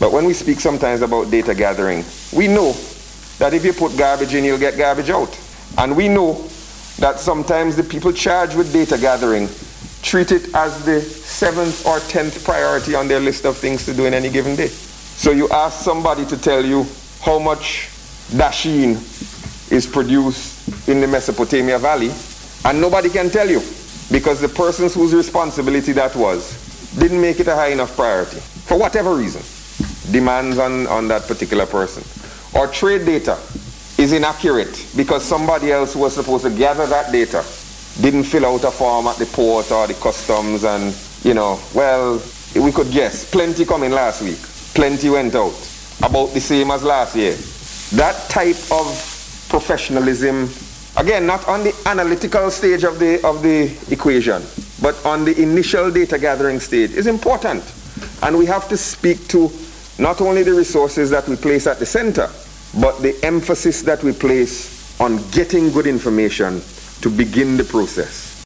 But when we speak sometimes about data gathering, we know that if you put garbage in, you'll get garbage out. And we know that sometimes the people charged with data gathering treat it as the 7th or 10th priority on their list of things to do in any given day. So you ask somebody to tell you how much dasheen is produced in the Mesopotamia Valley, and nobody can tell you, because the persons whose responsibility that was didn't make it a high enough priority, for whatever reason, demands on that particular person. Or trade data is inaccurate because somebody else who was supposed to gather that data didn't fill out a form at the port or the customs, and well, we could guess. Plenty come in last week, plenty went out, about the same as last year. That type of professionalism, again, not on the analytical stage of the equation, but on the initial data gathering stage, is important. And we have to speak to not only the resources that we place at the center, but the emphasis that we place on getting good information to begin the process.